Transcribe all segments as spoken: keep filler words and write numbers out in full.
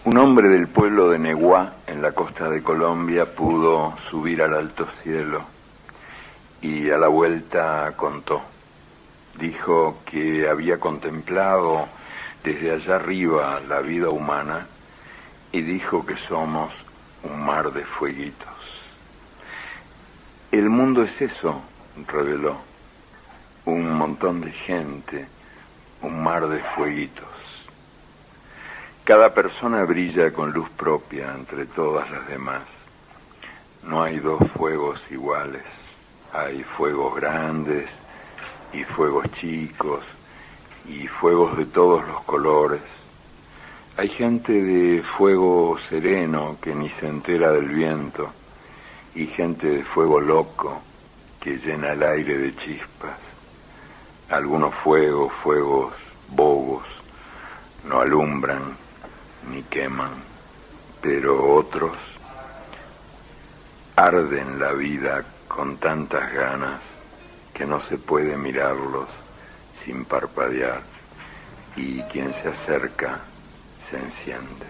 Un hombre del pueblo de Neguá, en la costa de Colombia, pudo subir al alto cielo y a la vuelta contó. Dijo que había contemplado desde allá arriba la vida humana y dijo que somos un mar de fueguitos. El mundo es eso, reveló, un montón de gente, un mar de fueguitos. Cada persona brilla con luz propia entre todas las demás. No hay dos fuegos iguales. Hay fuegos grandes y fuegos chicos y fuegos de todos los colores. Hay gente de fuego sereno que ni se entera del viento y gente de fuego loco que llena el aire de chispas. Algunos fuegos, fuegos bobos, no alumbran ni queman, pero otros arden la vida con tantas ganas que no se puede mirarlos sin parpadear, y quien se acerca se enciende.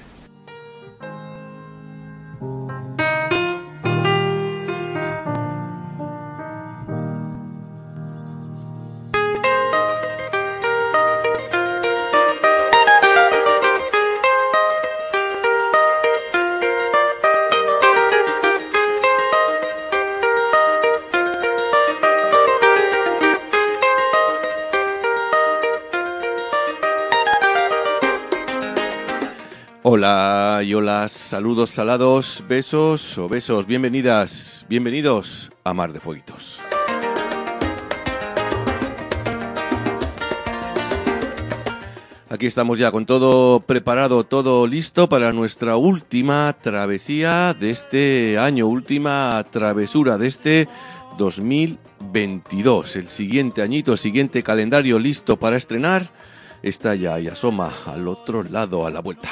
Hola y hola, saludos salados, besos o besos, bienvenidas, bienvenidos a Mar de Fueguitos. Aquí estamos ya con todo preparado, todo listo para nuestra última travesía de este año, última travesura de este dos mil veintidós. El siguiente añito, el siguiente calendario listo para estrenar está ya y asoma al otro lado a la vuelta.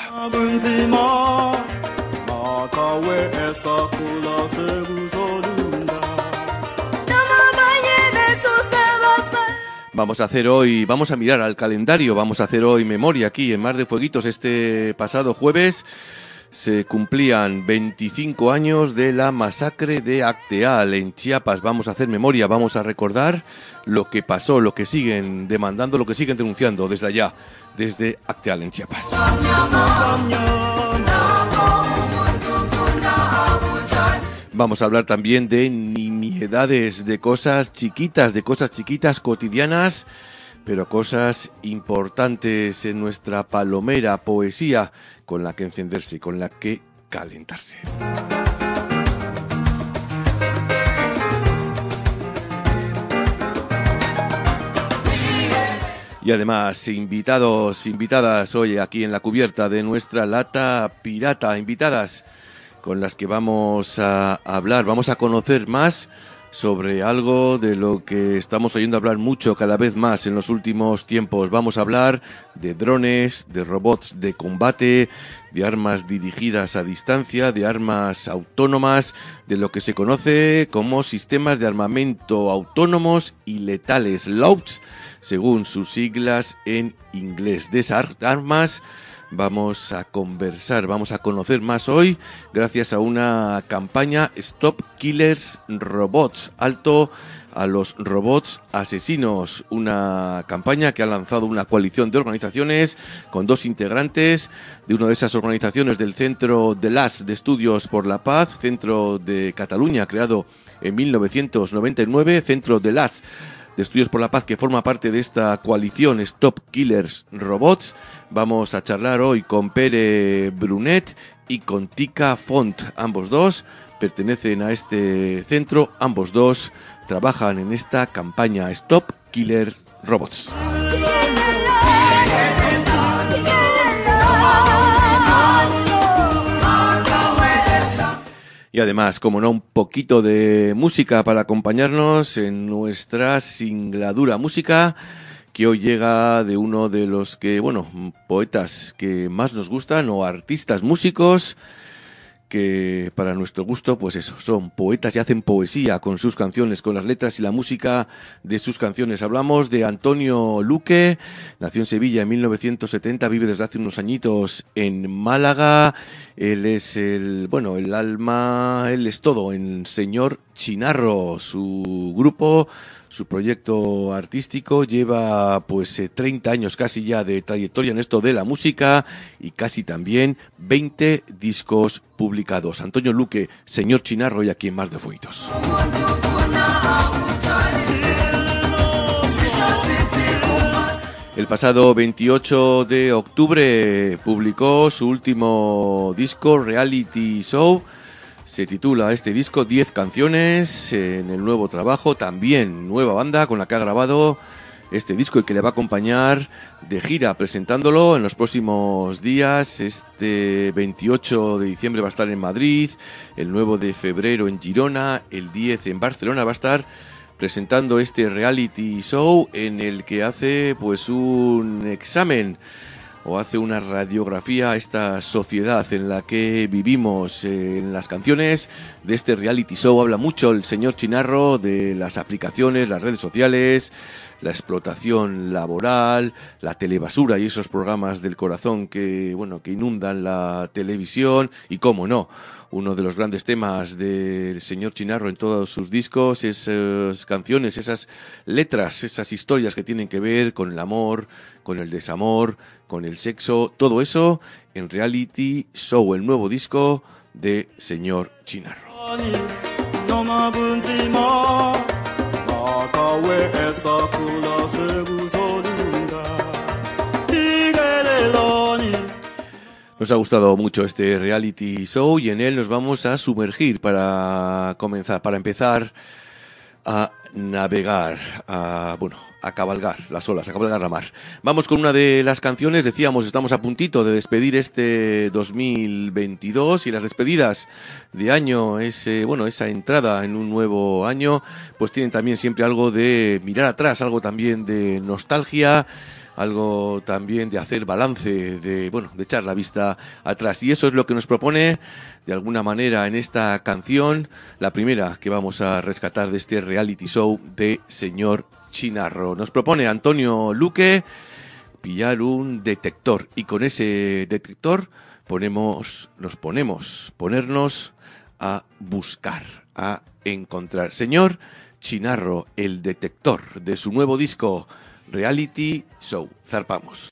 Vamos a hacer hoy, vamos a mirar al calendario, vamos a hacer hoy memoria aquí en Mar de Fueguitos. Este pasado jueves se cumplían veinticinco años de la masacre de Acteal en Chiapas. Vamos a hacer memoria, vamos a recordar lo que pasó, lo que siguen demandando, lo que siguen denunciando desde allá, desde Acteal en Chiapas. Vamos a hablar también de nimiedades, de cosas chiquitas, de cosas chiquitas cotidianas, pero cosas importantes en nuestra palomera poesía con la que encenderse y con la que calentarse. Y además, invitados, invitadas hoy aquí en la cubierta de nuestra lata pirata, invitadas con las que vamos a hablar, vamos a conocer más sobre algo de lo que estamos oyendo hablar mucho cada vez más en los últimos tiempos. Vamos a hablar de drones, de robots de combate, de armas dirigidas a distancia, de armas autónomas, de lo que se conoce como sistemas de armamento autónomos y letales, L A W Ts, según sus siglas en inglés. De esas armas vamos a conversar, vamos a conocer más hoy gracias a una campaña Stop Killers Robots, alto a los robots asesinos, una campaña que ha lanzado una coalición de organizaciones con dos integrantes de una de esas organizaciones del Centro de las de Estudios por la Paz, Centro de Cataluña, creado en mil novecientos noventa y nueve, Centro de las de Estudios por la Paz, que forma parte de esta coalición Stop Killers Robots. Vamos a charlar hoy con Pere Brunet y con Tika Font. Ambos dos pertenecen a este centro, ambos dos trabajan en esta campaña Stop Killer Robots. Y además, como no, un poquito de música para acompañarnos en nuestra singladura música, que hoy llega de uno de los que, bueno, poetas que más nos gustan o artistas músicos que para nuestro gusto, pues eso, son poetas y hacen poesía con sus canciones, con las letras y la música de sus canciones. Hablamos de Antonio Luque, nació en Sevilla en mil novecientos setenta, vive desde hace unos añitos en Málaga. Él es el, bueno, el alma, él es todo en Señor Chinarro. Su grupo, su proyecto artístico lleva pues treinta años casi ya de trayectoria en esto de la música y casi también veinte discos publicados. Antonio Luque, Señor Chinarro, y aquí en Mar de Fuitos. El pasado veintiocho de octubre publicó su último disco, Reality Show. Se titula este disco diez canciones en el nuevo trabajo, también nueva banda con la que ha grabado este disco y que le va a acompañar de gira presentándolo en los próximos días. Este veintiocho de diciembre va a estar en Madrid, el nueve de febrero en Girona, el diez en Barcelona. Va a estar presentando este reality show en el que hace pues un examen o hace una radiografía a esta sociedad en la que vivimos. Eh, en las canciones de este reality show habla mucho el señor Chinarro de las aplicaciones, las redes sociales, la explotación laboral, la telebasura y esos programas del corazón que, bueno, que inundan la televisión. Y cómo no, uno de los grandes temas del señor Chinarro en todos sus discos, esas canciones, esas letras, esas historias que tienen que ver con el amor, con el desamor, con el sexo, todo eso en Reality Show, el nuevo disco de señor Chinarro. Nos ha gustado mucho este reality show y en él nos vamos a sumergir para comenzar, para empezar a navegar, a, bueno, a cabalgar las olas, a cabalgar la mar. Vamos con una de las canciones. Decíamos, estamos a puntito de despedir este dos mil veintidós y las despedidas de año, ese, bueno, esa entrada en un nuevo año, pues tienen también siempre algo de mirar atrás, algo también de nostalgia, algo también de hacer balance, de, bueno, de echar la vista atrás. Y eso es lo que nos propone, de alguna manera, en esta canción, la primera que vamos a rescatar de este reality show de señor Chinarro. Nos propone Antonio Luque pillar un detector y con ese detector ponemos, nos ponemos, ponernos a buscar, a encontrar. Señor Chinarro, el detector, de su nuevo disco Reality Show. Zarpamos.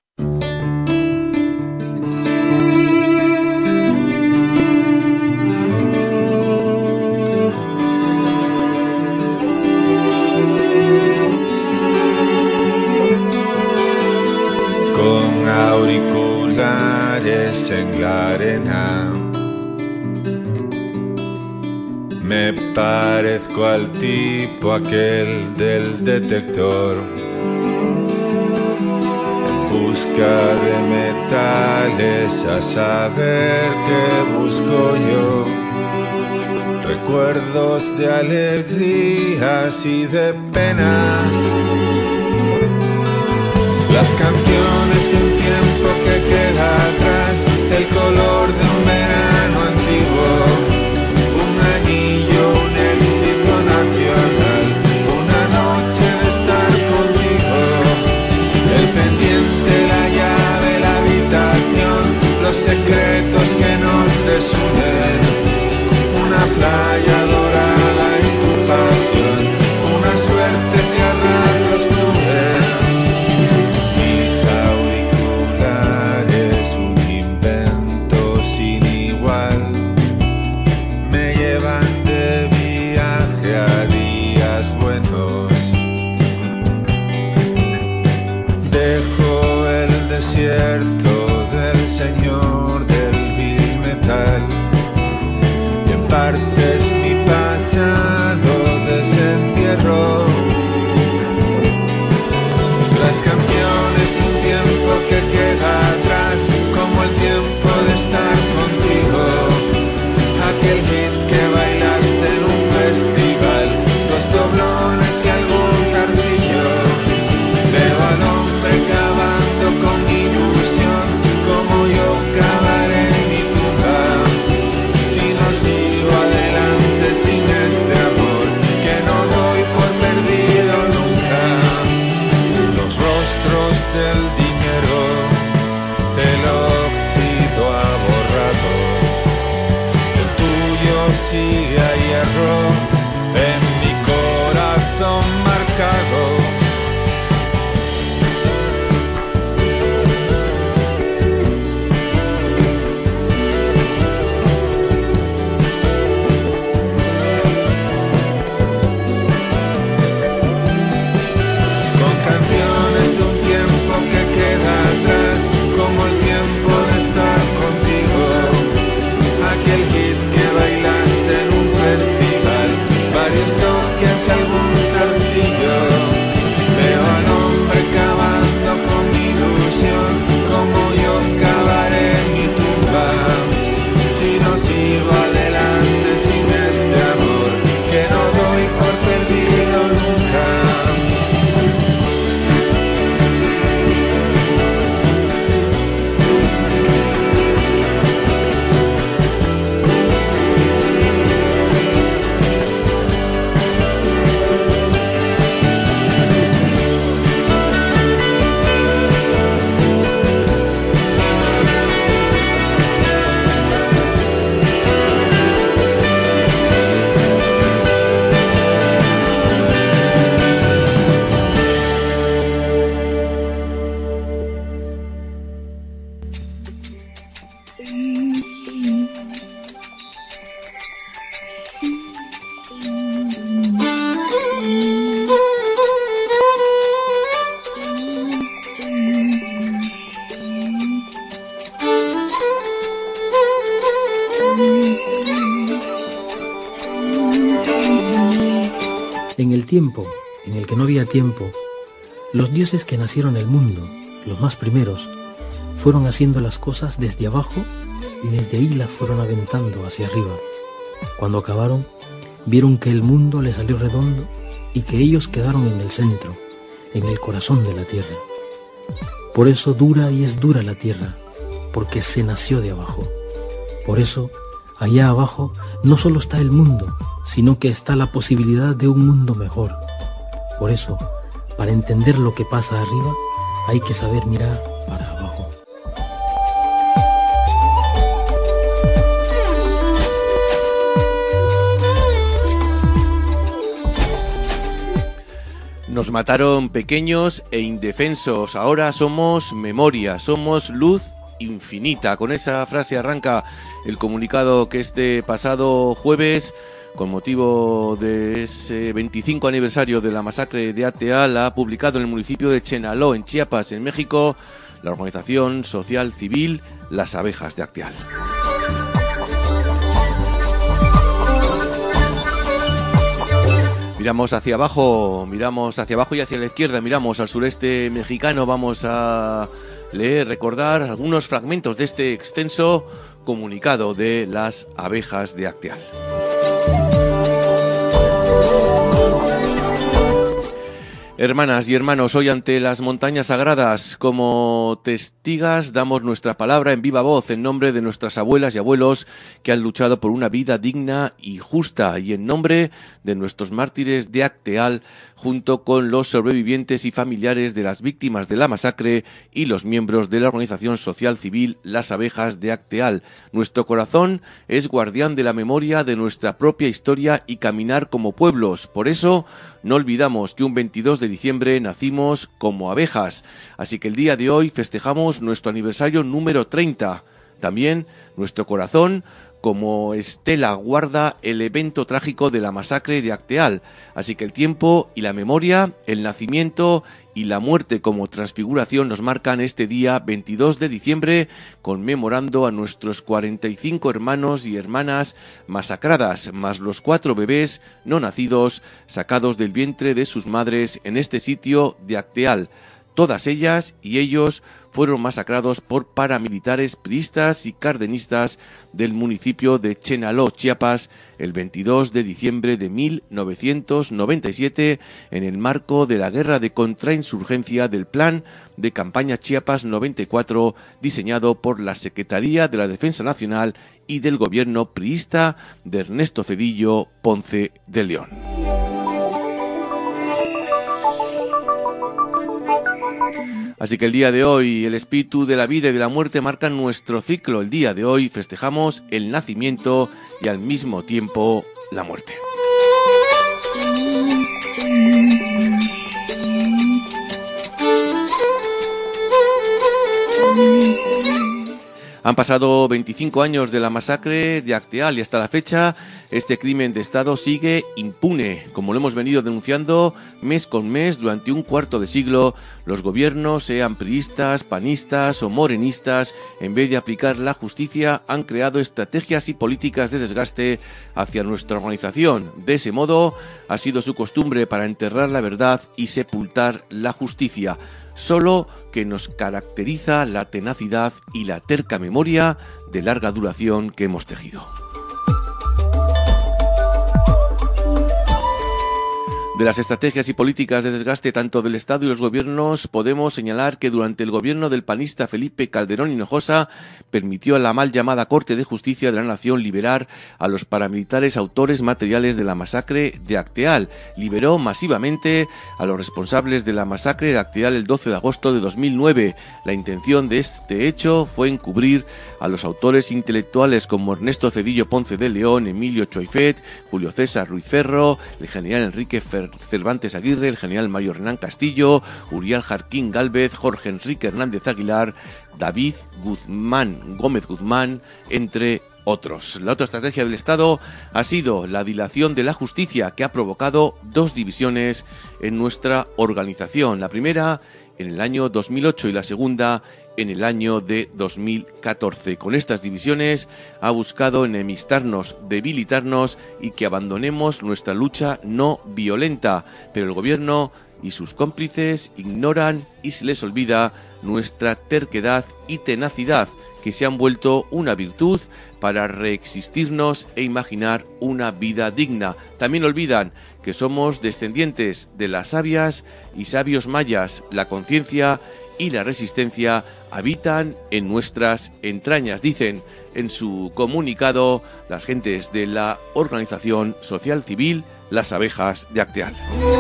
Con auriculares en la arena me parezco al tipo aquel del detector. Busca de metales, a saber qué busco yo. Recuerdos de alegrías y de penas, las canciones de un tiempo que queda atrás, el color de un verano antiguo, un anillo, un éxito nacional, una noche de estar contigo, el pendiente, la llave, la habitación, los secretos que nos desunen, una playa dorada y tu pasión, una suerte que a ratos tuve. Mis auriculares En el tiempo en el que no había tiempo, los dioses que nacieron el mundo, los más primeros, fueron haciendo las cosas desde abajo y desde ahí las fueron aventando hacia arriba. Cuando acabaron, vieron que el mundo les salió redondo y que ellos quedaron en el centro, en el corazón de la tierra. Por eso dura y es dura la tierra, porque se nació de abajo. Por eso, allá abajo no solo está el mundo, sino que está la posibilidad de un mundo mejor. Por eso, para entender lo que pasa arriba, hay que saber mirar para abajo. Nos mataron pequeños e indefensos, ahora somos memoria, somos luz infinita. Con esa frase arranca el comunicado que este pasado jueves, con motivo de ese veinticinco aniversario de la masacre de Acteal, ha publicado en el municipio de Chenaló, en Chiapas, en México, la organización social civil Las Abejas de Acteal. Miramos hacia abajo, miramos hacia abajo y hacia la izquierda, miramos al sureste mexicano. Vamos a leer, recordar algunos fragmentos de este extenso comunicado de Las Abejas de Acteal. Hermanas y hermanos, hoy ante las montañas sagradas, como testigas, damos nuestra palabra en viva voz en nombre de nuestras abuelas y abuelos que han luchado por una vida digna y justa, y en nombre de nuestros mártires de Acteal, junto con los sobrevivientes y familiares de las víctimas de la masacre y los miembros de la organización social civil Las Abejas de Acteal. Nuestro corazón es guardián de la memoria de nuestra propia historia y caminar como pueblos. Por eso, no olvidamos que un veintidós de diciembre nacimos como abejas, así que el día de hoy festejamos nuestro aniversario número treinta. También nuestro corazón como estela guarda el evento trágico de la masacre de Acteal, así que el tiempo y la memoria, el nacimiento y la muerte como transfiguración nos marcan este día veintidós de diciembre, conmemorando a nuestros cuarenta y cinco hermanos y hermanas masacradas, más los cuatro bebés no nacidos sacados del vientre de sus madres en este sitio de Acteal. Todas ellas y ellos fueron masacrados por paramilitares priistas y cardenistas del municipio de Chenaló, Chiapas, el veintidós de diciembre de mil novecientos noventa y siete, en el marco de la guerra de contrainsurgencia del Plan de Campaña Chiapas noventa y cuatro, diseñado por la Secretaría de la Defensa Nacional y del gobierno priista de Ernesto Zedillo Ponce de León. Así que el día de hoy, el espíritu de la vida y de la muerte marcan nuestro ciclo. El día de hoy festejamos el nacimiento y al mismo tiempo la muerte. Han pasado veinticinco años de la masacre de Acteal y hasta la fecha este crimen de Estado sigue impune. Como lo hemos venido denunciando mes con mes durante un cuarto de siglo, los gobiernos, sean priistas, panistas o morenistas, en vez de aplicar la justicia, han creado estrategias y políticas de desgaste hacia nuestra organización. De ese modo, ha sido su costumbre para enterrar la verdad y sepultar la justicia. Solo que nos caracteriza la tenacidad y la terca memoria de larga duración que hemos tejido. De las estrategias y políticas de desgaste tanto del Estado y los gobiernos, podemos señalar que durante el gobierno del panista Felipe Calderón Hinojosa permitió a la mal llamada Corte de Justicia de la Nación liberar a los paramilitares autores materiales de la masacre de Acteal. Liberó masivamente a los responsables de la masacre de Acteal el doce de agosto de dos mil nueve. La intención de este hecho fue encubrir a los autores intelectuales como Ernesto Zedillo Ponce de León, Emilio Choifet, Julio César Ruiz Ferro, el general Enrique Fer Cervantes Aguirre, el general Mario Hernán Castillo, Uriel Jarquín Gálvez, Jorge Enrique Hernández Aguilar, David Guzmán, Gómez Guzmán, entre otros. La otra estrategia del Estado ha sido la dilación de la justicia, que ha provocado dos divisiones en nuestra organización. La primera en el año dos mil ocho y la segunda en el año de dos mil catorce. Con estas divisiones ha buscado enemistarnos, debilitarnos y que abandonemos nuestra lucha no violenta. Pero el gobierno y sus cómplices ignoran y se les olvida nuestra terquedad y tenacidad, que se han vuelto una virtud para reexistirnos e imaginar una vida digna. También olvidan que somos descendientes de las sabias y sabios mayas. La conciencia y la resistencia habitan en nuestras entrañas, dicen en su comunicado las gentes de la organización social civil Las Abejas de Acteal.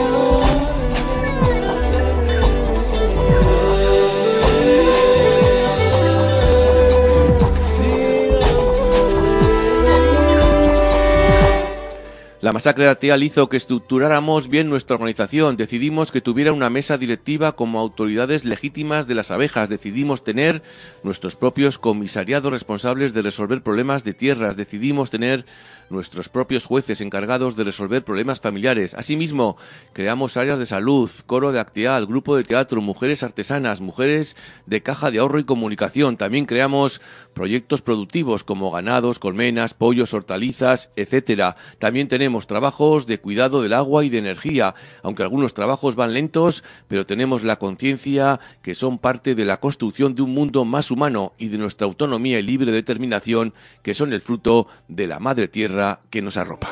La masacre de Acteal hizo que estructuráramos bien nuestra organización. Decidimos que tuviera una mesa directiva como autoridades legítimas de las abejas. Decidimos tener nuestros propios comisariados responsables de resolver problemas de tierras. Decidimos tener nuestros propios jueces encargados de resolver problemas familiares. Asimismo, creamos áreas de salud, coro de Acteal, grupo de teatro, mujeres artesanas, mujeres de caja de ahorro y comunicación. También creamos proyectos productivos como ganados, colmenas, pollos, hortalizas, etcétera. También tenemos trabajos de cuidado del agua y de energía, aunque algunos trabajos van lentos, pero tenemos la conciencia que son parte de la construcción de un mundo más humano y de nuestra autonomía y libre determinación, que son el fruto de la madre tierra que nos arropa.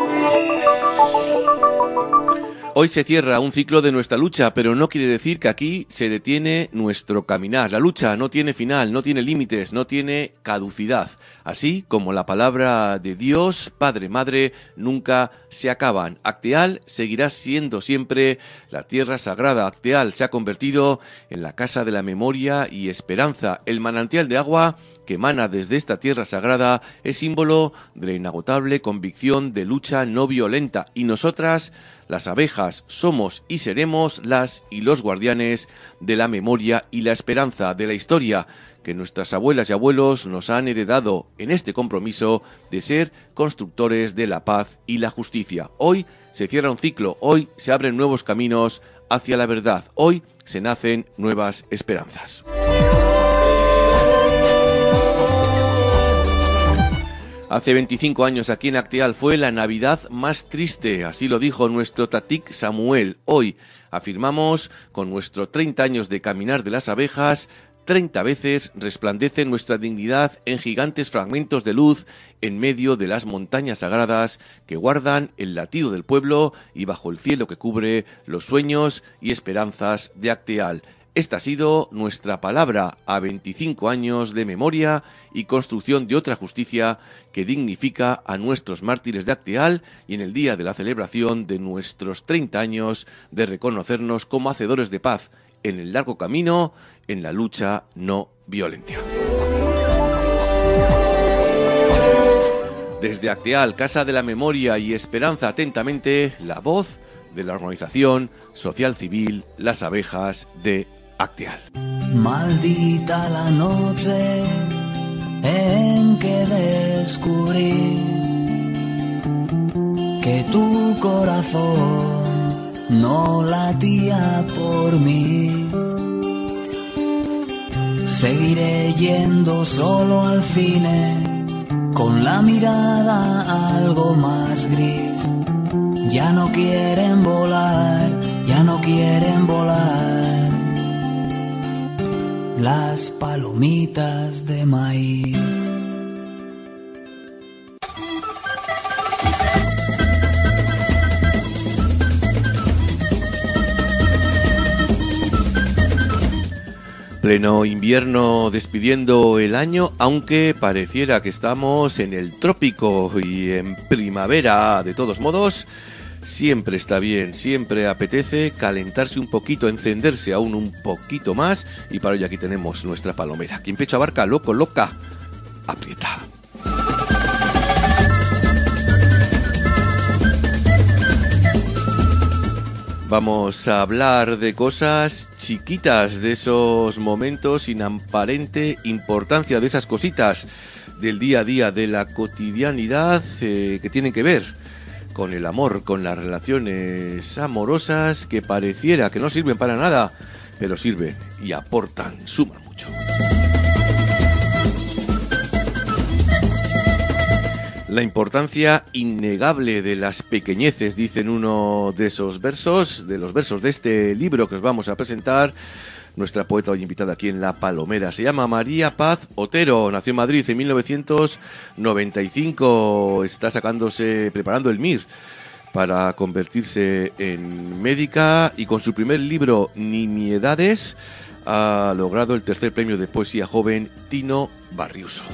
Hoy se cierra un ciclo de nuestra lucha, pero no quiere decir que aquí se detiene nuestro caminar. La lucha no tiene final, no tiene límites, no tiene caducidad. Así como la palabra de Dios, Padre, Madre, nunca se acaban. Acteal seguirá siendo siempre la tierra sagrada. Acteal se ha convertido en la casa de la memoria y esperanza. El manantial de agua que emana desde esta tierra sagrada es símbolo de la inagotable convicción de lucha no violenta. Y nosotras, las abejas, somos y seremos las y los guardianes de la memoria y la esperanza, de la historia que nuestras abuelas y abuelos nos han heredado en este compromiso de ser constructores de la paz y la justicia. Hoy se cierra un ciclo, hoy se abren nuevos caminos hacia la verdad, hoy se nacen nuevas esperanzas. Hace veinticinco años aquí en Acteal fue la Navidad más triste, así lo dijo nuestro Tatik Samuel. Hoy afirmamos, con nuestros treinta años de caminar de las abejas, treinta veces resplandece nuestra dignidad en gigantes fragmentos de luz en medio de las montañas sagradas que guardan el latido del pueblo y bajo el cielo que cubre los sueños y esperanzas de Acteal. Esta ha sido nuestra palabra a veinticinco años de memoria y construcción de otra justicia que dignifica a nuestros mártires de Acteal y en el día de la celebración de nuestros treinta años de reconocernos como hacedores de paz en el largo camino en la lucha no violenta. Desde Acteal, Casa de la Memoria y Esperanza, atentamente, la voz de la organización social civil Las Abejas de Acteal. Maldita la noche en que descubrí que tu corazón no latía por mí. Seguiré yendo solo al cine con la mirada algo más gris. Ya no quieren volar, ya no quieren volar las palomitas de maíz. Pleno invierno despidiendo el año, aunque pareciera que estamos en el trópico y en primavera. De todos modos, siempre está bien, siempre apetece calentarse un poquito, encenderse aún un poquito más, y para ello aquí tenemos nuestra palomera. Quien pecho abarca, loco, loca, aprieta. Vamos a hablar de cosas chiquitas, de esos momentos sin aparente importancia, de esas cositas del día a día, de la cotidianidad eh, que tienen que ver con el amor, con las relaciones amorosas que pareciera que no sirven para nada, pero sirven y aportan, suman mucho. La importancia innegable de las pequeñeces, dice en uno de esos versos, de los versos de este libro que os vamos a presentar, nuestra poeta hoy invitada aquí en La Palomera. Se llama María Paz Otero, nació en Madrid en mil novecientos noventa y cinco, está sacándose, preparando el M I R para convertirse en médica y con su primer libro, Nimiedades, ha logrado el tercer premio de poesía joven Tino Barriuso.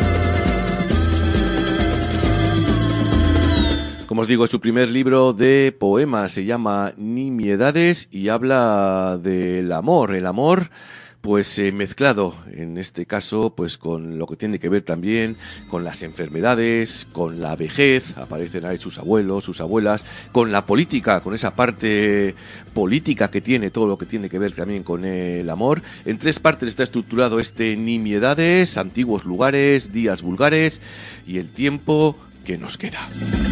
Como os digo, es su primer libro de poemas, se llama Nimiedades y habla del amor, el amor pues eh, mezclado en este caso pues con lo que tiene que ver también con las enfermedades, con la vejez, aparecen ahí sus abuelos, sus abuelas, con la política, con esa parte política que tiene, todo lo que tiene que ver también con el amor. En tres partes está estructurado este Nimiedades, antiguos lugares, días vulgares y el tiempo que nos queda.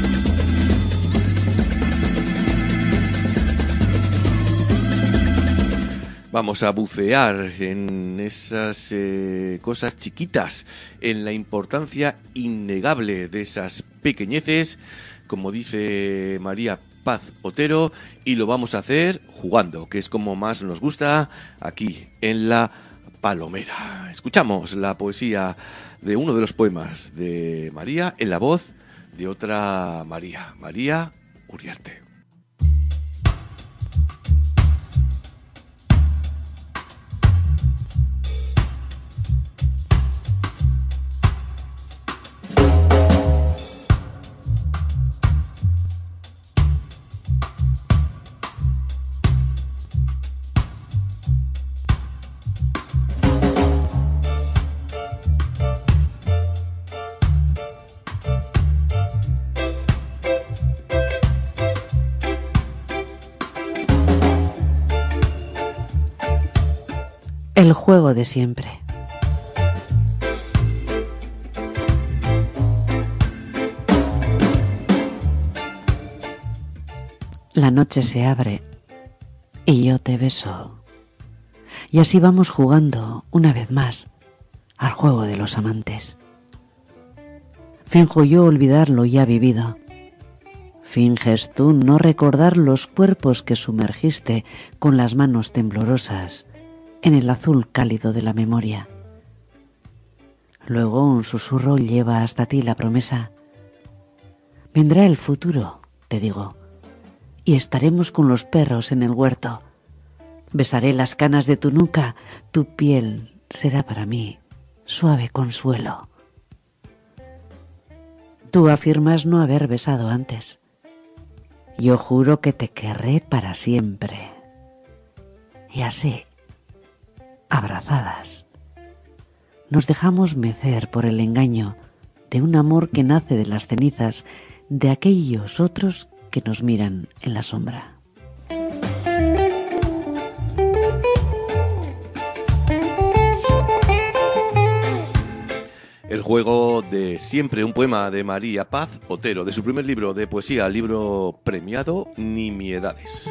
Vamos a bucear en esas eh, cosas chiquitas, en la importancia innegable de esas pequeñeces, como dice María Paz Otero, y lo vamos a hacer jugando, que es como más nos gusta aquí en La Palomera. Escuchamos la poesía de uno de los poemas de María en la voz de otra María, María Uriarte. El juego de siempre. La noche se abre y yo te beso. Y así vamos jugando una vez más al juego de los amantes. Finjo yo olvidar lo ya vivido. Finges tú no recordar los cuerpos que sumergiste con las manos temblorosas en el azul cálido de la memoria. Luego un susurro lleva hasta ti la promesa. Vendrá el futuro, te digo, y estaremos con los perros en el huerto. Besaré las canas de tu nuca, tu piel será para mí suave consuelo. Tú afirmas no haber besado antes. Yo juro que te querré para siempre. Y así, abrazadas, nos dejamos mecer por el engaño de un amor que nace de las cenizas de aquellos otros que nos miran en la sombra. El juego de siempre, un poema de María Paz Otero, de su primer libro de poesía, libro premiado Nimiedades.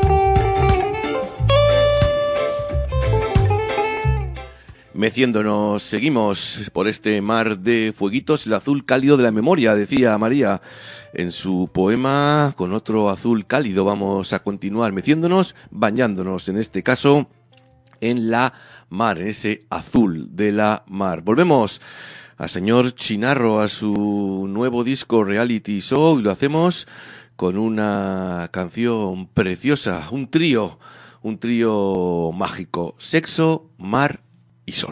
Meciéndonos, seguimos por este mar de fueguitos, el azul cálido de la memoria, decía María en su poema, con otro azul cálido. Vamos a continuar meciéndonos, bañándonos, en este caso, en la mar, en ese azul de la mar. Volvemos al señor Chinarro, a su nuevo disco Reality Show, y lo hacemos con una canción preciosa, un trío, un trío mágico, Sexo, Mar y Sol.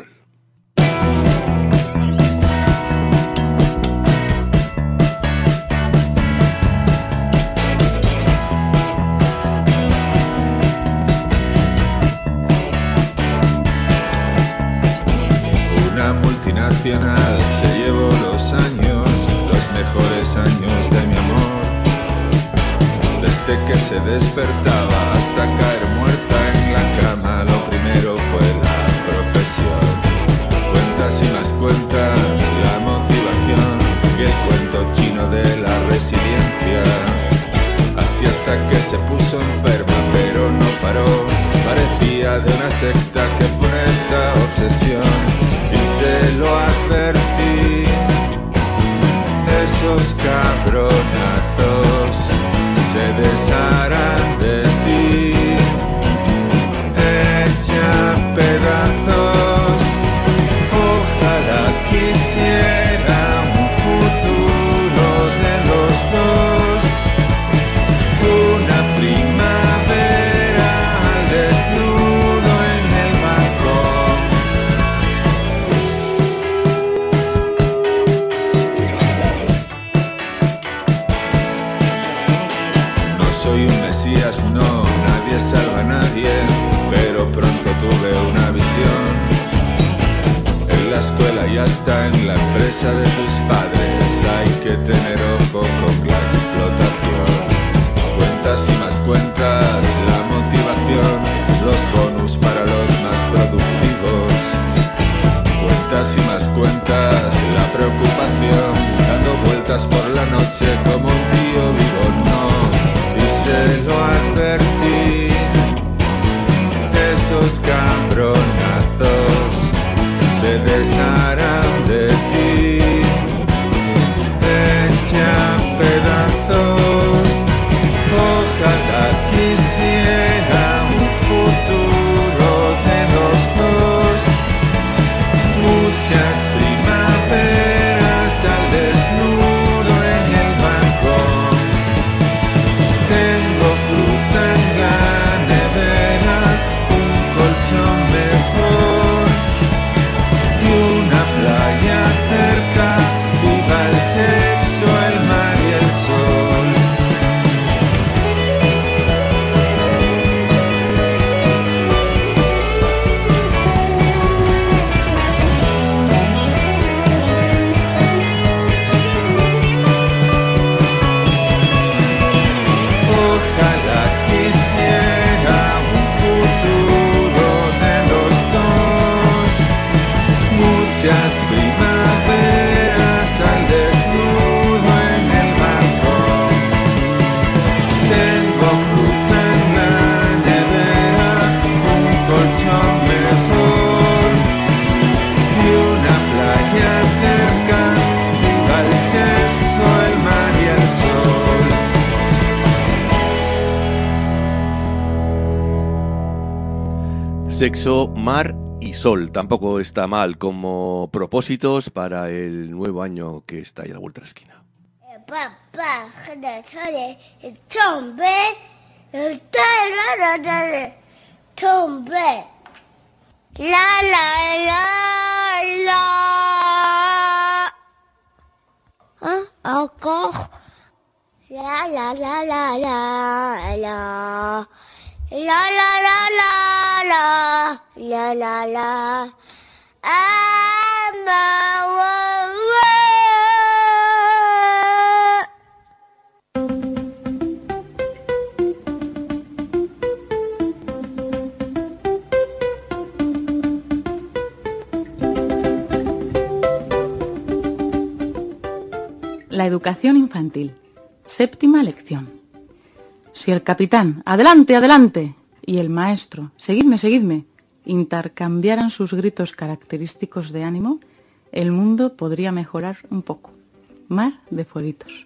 Una multinacional se llevó los años, los mejores años de mi amor. Desde que se despertaba hasta caer muerta en la cama. Lo primero fue la profesión. Cuentas y más cuentas, la motivación y el cuento chino de la resiliencia. Así hasta que se puso enferma, pero no paró. Parecía de una secta, que funesta obsesión. Y se lo advertí, esos cabronazos se desharán de ti, hecha pedazos. Ojalá quisiera un futuro de los dos, una primavera al desnudo en el balcón. No soy un mesías, no, nadie salva a nadie, pero pronto tuve una visión. En la escuela y hasta en la empresa de tus padres hay que tener ojo con la explotación. Cuentas y más cuentas, la motivación, los bonus para los más productivos. Cuentas y más cuentas, la preocupación, dando vueltas por la noche como un tío vivo, no. Y se lo advertí, esos cabronazos se desharán de ti, hecha pedazos. Ojalá quisiera un futuro de los dos, muchas primaveras al desnudo en el balcón. Tengo fruta en la nevera, un colchón mejor y una playa cerca. Viva el sexo, el mar y el sol. Ojalá quisiera un futuro de los dos, muchas primaveras al desnudo en el balcón. Tengo fruta en la nevera, un colchón mejor y una playa cerca. Viva el sexo, el mar y el sol. Sexo, mar y sol. Tampoco está mal como propósitos para el nuevo año que está ahí a la vuelta de la esquina. Papá, tombe, tombe, la la la la. Hein, encore. La la la la la la. La la la la la. La la la. I'm a La educación infantil. Séptima lección. Si el capitán, adelante, adelante, y el maestro, seguidme, seguidme, intercambiaran sus gritos característicos de ánimo, el mundo podría mejorar un poco. Mar de Fueguitos.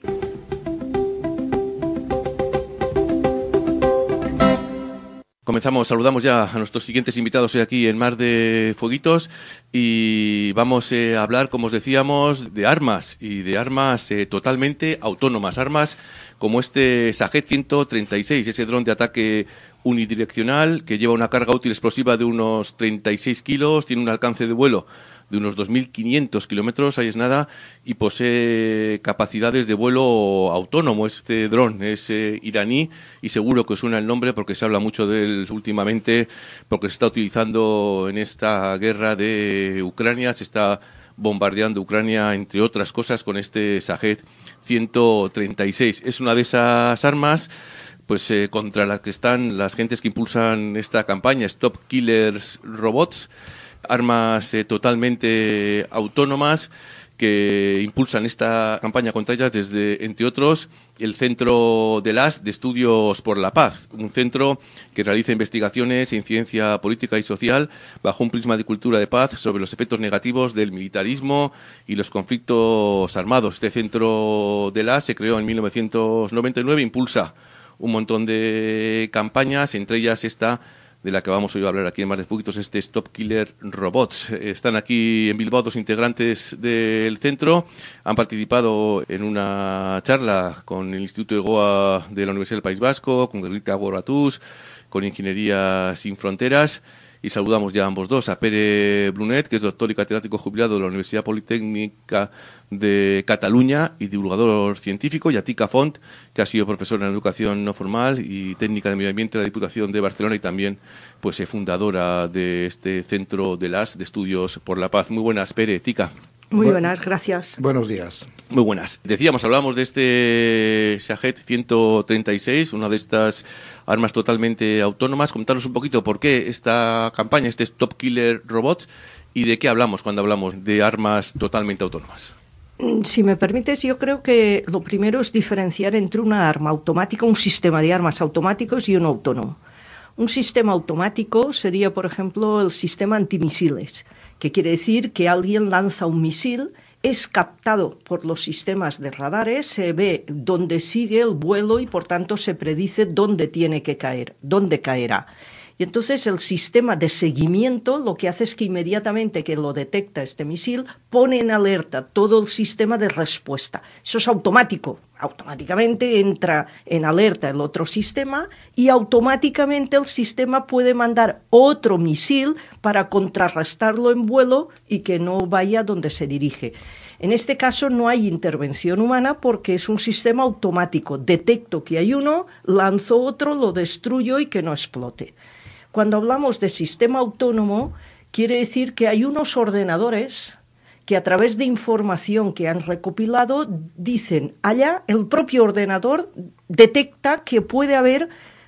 Comenzamos, saludamos ya a nuestros siguientes invitados hoy aquí en Mar de Fueguitos y vamos eh, a hablar, como os decíamos, de armas y de armas eh, totalmente autónomas, armas como este Shahed ciento treinta y seis, ese dron de ataque unidireccional que lleva una carga útil explosiva de unos treinta y seis kilos, tiene un alcance de vuelo de unos dos mil quinientos kilómetros, ahí es nada, y posee capacidades de vuelo autónomo. Este dron es eh, iraní y seguro que os suena el nombre porque se habla mucho de él últimamente, porque se está utilizando en esta guerra de Ucrania, se está bombardeando Ucrania, entre otras cosas, con este Shahed ciento treinta y seis. Es una de esas armas pues eh, contra las que están las gentes que impulsan esta campaña, Stop Killers Robots, armas eh, totalmente autónomas que impulsan esta campaña contra ellas desde, entre otros, el Centro de las de Estudios por la Paz, un centro que realiza investigaciones en ciencia política y social bajo un prisma de cultura de paz sobre los efectos negativos del militarismo y los conflictos armados. Este Centro de las se creó en mil novecientos noventa y nueve, impulsa un montón de campañas, entre ellas esta de la que vamos hoy a hablar aquí en Más de Poquitos, este Stop Killer Robots. Están aquí en Bilbao dos integrantes del centro, han participado en una charla con el Instituto Egoa de la Universidad del País Vasco, con Gerlita Gorbatús, con Ingeniería Sin Fronteras, y saludamos ya a ambos dos, a Pere Brunet, que es doctor y catedrático jubilado de la Universidad Politécnica de Cataluña y divulgador científico, y a Tica Font, que ha sido profesora en educación no formal y técnica de medio ambiente de la Diputación de Barcelona y también pues es fundadora de este Centro de las de Estudios por la Paz. Muy buenas, Pere, Tica. Muy buenas, gracias. Buenos días. Muy buenas. Decíamos, hablábamos de este Shahed ciento treinta y seis, una de estas armas totalmente autónomas. Contanos un poquito por qué esta campaña, este Stop Killer Robots, y de qué hablamos cuando hablamos de armas totalmente autónomas. Si me permites, yo creo que lo primero es diferenciar entre una arma automática, un sistema de armas automáticos y uno autónomo. Un sistema automático sería, por ejemplo, el sistema antimisiles, que quiere decir que alguien lanza un misil, es captado por los sistemas de radares, se ve dónde sigue el vuelo y, por tanto, se predice dónde tiene que caer, dónde caerá. Y entonces el sistema de seguimiento lo que hace es que inmediatamente que lo detecta este misil, pone en alerta todo el sistema de respuesta. Eso es automático. Automáticamente entra en alerta el otro sistema y automáticamente el sistema puede mandar otro misil para contrarrestarlo en vuelo y que no vaya donde se dirige. En este caso no hay intervención humana porque es un sistema automático. Detecto que hay uno, lanzo otro, lo destruyo y que no explote. Cuando hablamos de sistema autónomo, quiere decir que hay unos ordenadores que a través de información que han recopilado dicen, allá el propio ordenador detecta que puede haber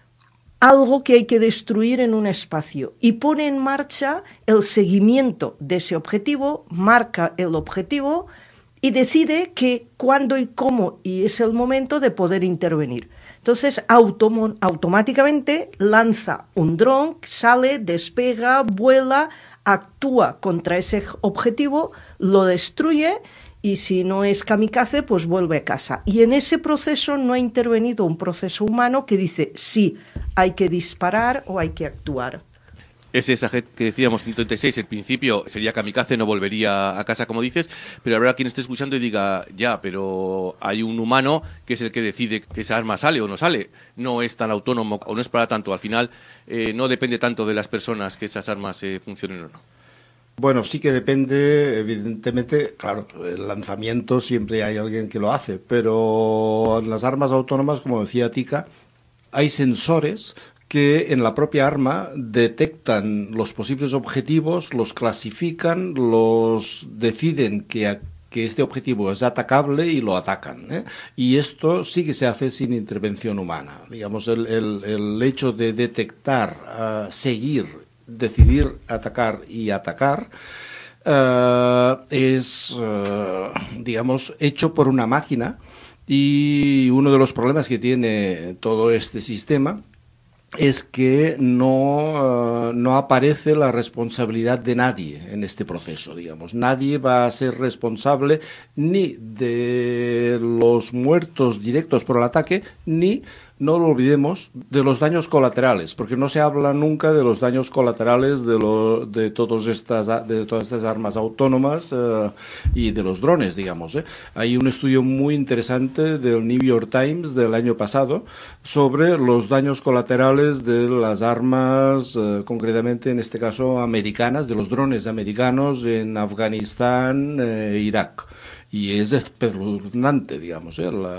algo que hay que destruir en un espacio y pone en marcha el seguimiento de ese objetivo, marca el objetivo y decide que cuándo y cómo y es el momento de poder intervenir. Entonces, autom- automáticamente lanza un dron, sale, despega, vuela, actúa contra ese objetivo, lo destruye y si no es kamikaze, pues vuelve a casa. Y en ese proceso no ha intervenido un proceso humano que dice, sí, hay que disparar o hay que actuar. Ese Shahed que decíamos, ciento treinta y seis, en principio sería kamikaze, no volvería a casa, como dices, pero habrá quien esté escuchando y diga, ya, pero hay un humano que es el que decide que esa arma sale o no sale. No es tan autónomo o no es para tanto. Al final, eh, no depende tanto de las personas que esas armas eh, funcionen o no. Bueno, sí que depende, evidentemente, claro, el lanzamiento siempre hay alguien que lo hace, pero en las armas autónomas, como decía Tica, hay sensores que en la propia arma detectan los posibles objetivos, los clasifican, los deciden que, que este objetivo es atacable y lo atacan, ¿eh? Y esto sí que se hace sin intervención humana. Digamos, el, el, el hecho de detectar, uh, seguir, decidir atacar y atacar uh, es, uh, digamos, hecho por una máquina, y uno de los problemas que tiene todo este sistema es que no, uh, no aparece la responsabilidad de nadie en este proceso, digamos. Nadie va a ser responsable ni de los muertos directos por el ataque, ni, no lo olvidemos, de los daños colaterales, porque no se habla nunca de los daños colaterales de, lo, de, todos estas, de todas estas armas autónomas uh, y de los drones, digamos, ¿eh? Hay un estudio muy interesante del New York Times del año pasado sobre los daños colaterales de las armas, uh, concretamente en este caso americanas, de los drones americanos en Afganistán e Irak. Y es espeluznante, digamos, ¿eh? la,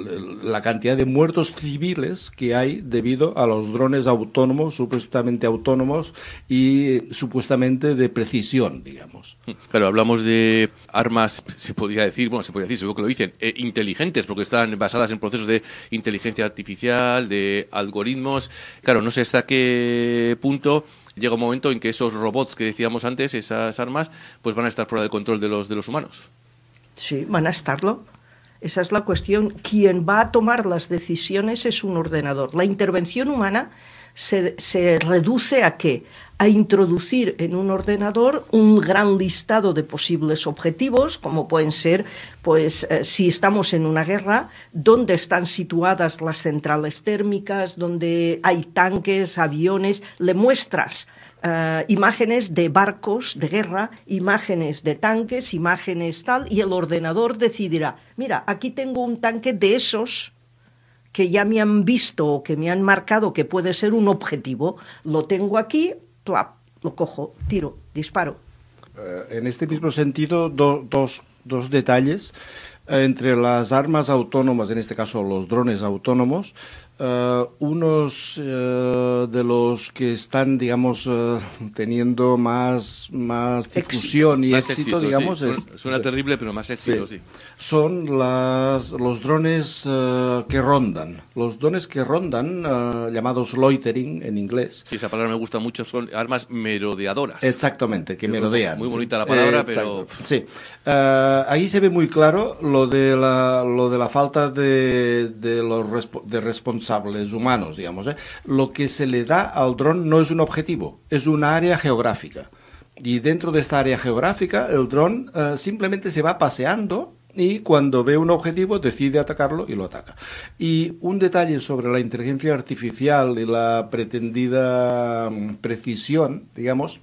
la cantidad de muertos civiles que hay debido a los drones autónomos, supuestamente autónomos y supuestamente de precisión, digamos. Claro, hablamos de armas, se podría decir, bueno, se podría decir, seguro que lo dicen, eh, inteligentes, porque están basadas en procesos de inteligencia artificial, de algoritmos. Claro, no sé hasta qué punto llega un momento en que esos robots que decíamos antes, esas armas, pues van a estar fuera del control de los de los humanos. Sí, van a estarlo. Esa es la cuestión. Quien va a tomar las decisiones es un ordenador. La intervención humana se, se reduce a ¿qué? A introducir en un ordenador un gran listado de posibles objetivos, como pueden ser, pues, eh, si estamos en una guerra, dónde están situadas las centrales térmicas, dónde hay tanques, aviones, le muestras Uh, imágenes de barcos de guerra, imágenes de tanques, imágenes tal, y el ordenador decidirá, mira, aquí tengo un tanque de esos que ya me han visto o que me han marcado que puede ser un objetivo, lo tengo aquí, plap, lo cojo, tiro, disparo. Uh, en este mismo sentido, do, dos, dos detalles. Uh, entre las armas autónomas, en este caso los drones autónomos, Uh, unos uh, de los que están, digamos, uh, teniendo más, más difusión éxito. y más éxito, éxito, digamos... Sí. Es, suena, suena sí. terrible, pero más éxito, sí. sí. Son las, los drones uh, que rondan. Los drones que rondan, uh, llamados loitering en inglés. Sí, esa palabra me gusta mucho, son armas merodeadoras. Exactamente, que merodean. Muy bonita la palabra, eh, pero... Sí. Uh, ahí se ve muy claro lo de la, lo de la falta de, de los respo- de responsables humanos, digamos, ¿eh? Lo que se le da al dron no es un objetivo, es una área geográfica. Y dentro de esta área geográfica, el dron uh, simplemente se va paseando y cuando ve un objetivo decide atacarlo y lo ataca. Y un detalle sobre la inteligencia artificial y la pretendida um, precisión, digamos,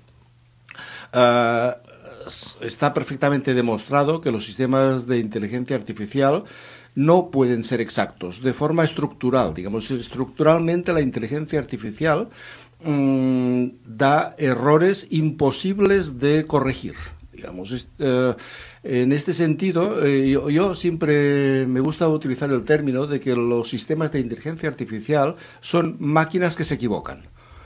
uh, está perfectamente demostrado que los sistemas de inteligencia artificial no pueden ser exactos, de forma estructural. Digamos, estructuralmente la inteligencia artificial mmm, da errores imposibles de corregir. Digamos, es, eh, en este sentido, eh, yo, yo siempre me gusta utilizar el término de que los sistemas de inteligencia artificial son máquinas que se equivocan.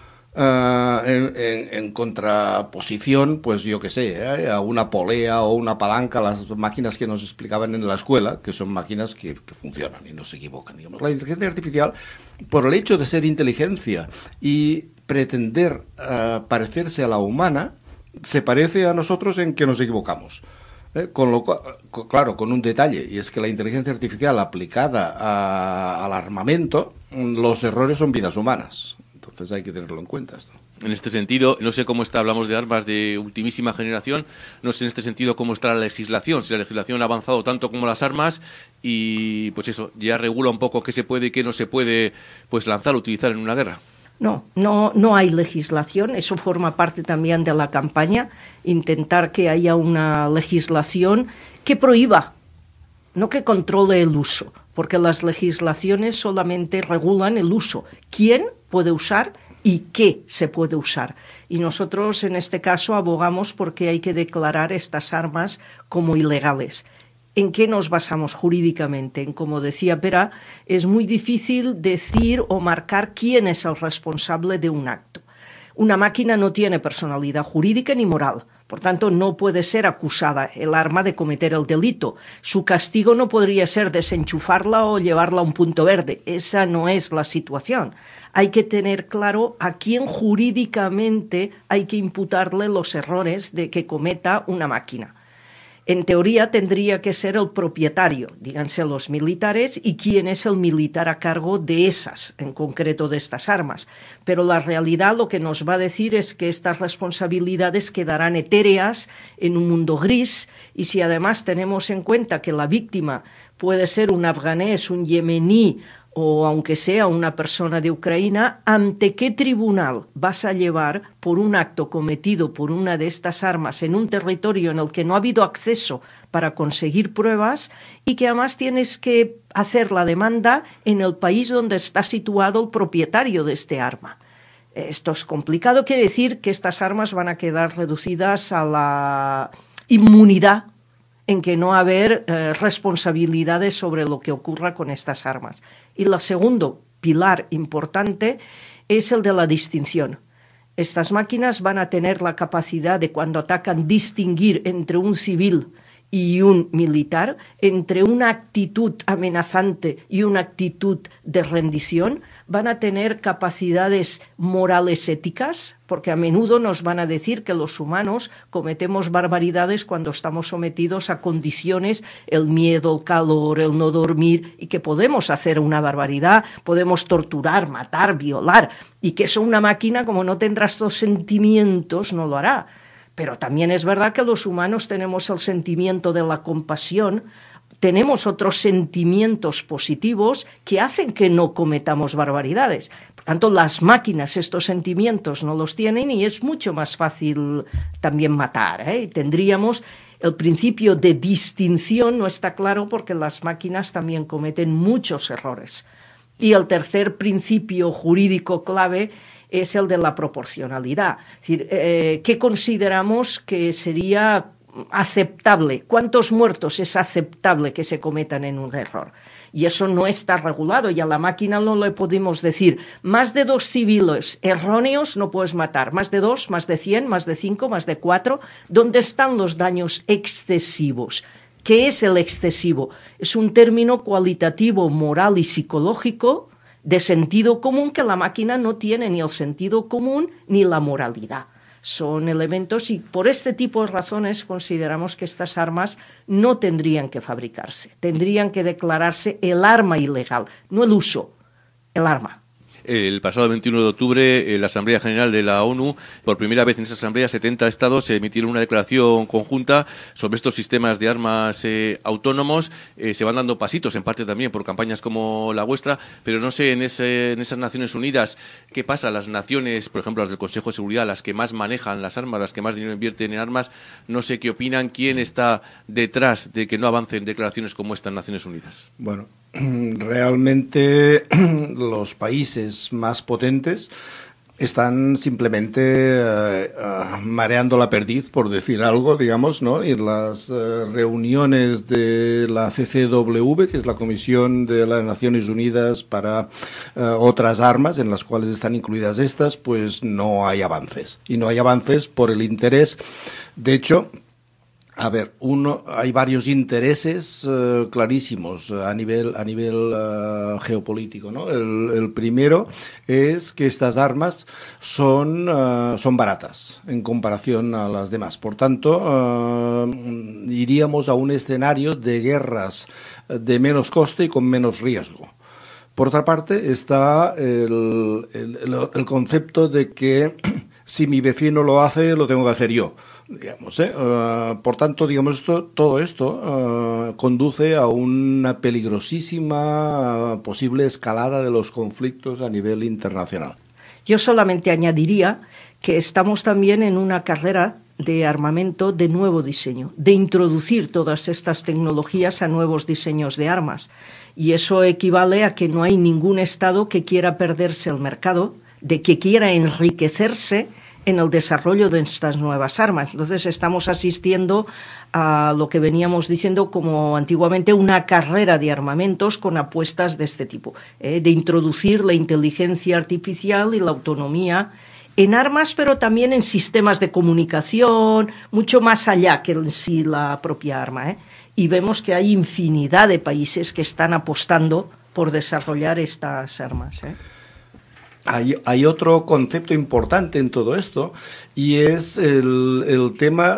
Uh, en, en, en contraposición, pues yo qué sé, ¿eh? a una polea o una palanca, las máquinas que nos explicaban en la escuela, que son máquinas que, que funcionan y no se equivocan. Digamos. La inteligencia artificial, por el hecho de ser inteligencia y pretender uh, parecerse a la humana, se parece a nosotros en que nos equivocamos. ¿Eh? Con lo cual, claro, con un detalle, y es que la inteligencia artificial aplicada a, al armamento, los errores son vidas humanas. Entonces hay que tenerlo en cuenta esto. En este sentido, no sé cómo está, hablamos de armas de ultimísima generación, no sé en este sentido cómo está la legislación, si la legislación ha avanzado tanto como las armas y pues eso, ya regula un poco qué se puede y qué no se puede pues lanzar o utilizar en una guerra. No, no, no hay legislación, eso forma parte también de la campaña, intentar que haya una legislación que prohíba, no que controle el uso, porque las legislaciones solamente regulan el uso. ¿Quién puede usar y qué se puede usar? Y nosotros en este caso abogamos porque hay que declarar estas armas como ilegales. ¿En qué nos basamos jurídicamente? En, como decía Pera, es muy difícil decir o marcar quién es el responsable de un acto. Una máquina no tiene personalidad jurídica ni moral. Por tanto, no puede ser acusada el arma de cometer el delito. Su castigo no podría ser desenchufarla o llevarla a un punto verde. Esa no es la situación. Hay que tener claro a quién jurídicamente hay que imputarle los errores de que cometa una máquina. En teoría tendría que ser el propietario, díganse los militares, y quién es el militar a cargo de esas, en concreto de estas armas. Pero la realidad lo que nos va a decir es que estas responsabilidades quedarán etéreas en un mundo gris, y si además tenemos en cuenta que la víctima puede ser un afganés, un yemení, o aunque sea una persona de Ucrania, ¿ante qué tribunal vas a llevar por un acto cometido por una de estas armas en un territorio en el que no ha habido acceso para conseguir pruebas y que además tienes que hacer la demanda en el país donde está situado el propietario de este arma? Esto es complicado, quiere decir que estas armas van a quedar reducidas a la inmunidad en que no haber eh, responsabilidades sobre lo que ocurra con estas armas. Y el segundo pilar importante es el de la distinción. Estas máquinas van a tener la capacidad de, cuando atacan, distinguir entre un civil y un militar, entre una actitud amenazante y una actitud de rendición. Van a tener capacidades morales éticas, porque a menudo nos van a decir que los humanos cometemos barbaridades cuando estamos sometidos a condiciones, el miedo, el calor, el no dormir, y que podemos hacer una barbaridad, podemos torturar, matar, violar, y que eso una máquina, como no tendrá estos sentimientos, no lo hará. Pero también es verdad que los humanos tenemos el sentimiento de la compasión, tenemos otros sentimientos positivos que hacen que no cometamos barbaridades. Por tanto, las máquinas estos sentimientos no los tienen y es mucho más fácil también matar, ¿eh? Y tendríamos el principio de distinción, no está claro porque las máquinas también cometen muchos errores. Y el tercer principio jurídico clave es el de la proporcionalidad. Es decir, eh, ¿qué consideramos que sería aceptable? ¿Cuántos muertos es aceptable que se cometan en un error? Y eso no está regulado, y a la máquina no le podemos decir más de dos civiles erróneos no puedes matar, más de dos, más de cien, más de cinco, más de cuatro. ¿Dónde están los daños excesivos? ¿Qué es el excesivo? Es un término cualitativo, moral y psicológico de sentido común que la máquina no tiene ni el sentido común ni la moralidad. Son elementos y por este tipo de razones consideramos que estas armas no tendrían que fabricarse, tendrían que declararse el arma ilegal, no el uso, el arma. El pasado veintiuno de octubre, en la Asamblea General de la ONU, por primera vez en esa asamblea, setenta estados emitieron una declaración conjunta sobre estos sistemas de armas eh, autónomos. Eh, se van dando pasitos, en parte también por campañas como la vuestra, pero no sé, en, ese, en esas Naciones Unidas, ¿qué pasa? Las naciones, por ejemplo, las del Consejo de Seguridad, las que más manejan las armas, las que más dinero invierten en armas, no sé qué opinan, quién está detrás de que no avancen declaraciones como esta en Naciones Unidas. Bueno, realmente los países más potentes están simplemente uh, uh, mareando la perdiz, por decir algo, digamos, ¿no? Y en las uh, reuniones de la C C W, que es la Comisión de las Naciones Unidas para uh, otras armas, en las cuales están incluidas estas, pues no hay avances. Y no hay avances por el interés. De hecho, a ver, uno, hay varios intereses uh, clarísimos a nivel a nivel uh, geopolítico, ¿no? El, el primero es que estas armas son uh, son baratas en comparación a las demás. Por tanto, uh, iríamos a un escenario de guerras de menos coste y con menos riesgo. Por otra parte, está el, el, el, el concepto de que si mi vecino lo hace, lo tengo que hacer yo. Digamos, ¿eh? uh, por tanto, digamos, esto, todo esto uh, conduce a una peligrosísima uh, posible escalada de los conflictos a nivel internacional. Yo solamente añadiría que estamos también en una carrera de armamento de nuevo diseño, de introducir todas estas tecnologías a nuevos diseños de armas. Y eso equivale a que no hay ningún Estado que quiera perderse el mercado, de que quiera enriquecerse en el desarrollo de estas nuevas armas. Entonces estamos asistiendo a lo que veníamos diciendo como antiguamente una carrera de armamentos con apuestas de este tipo, ¿eh? De introducir la inteligencia artificial y la autonomía en armas, pero también en sistemas de comunicación, mucho más allá que en sí la propia arma, ¿eh? Y vemos que hay infinidad de países que están apostando por desarrollar estas armas, ¿eh? Hay, hay otro concepto importante en todo esto y es el, el tema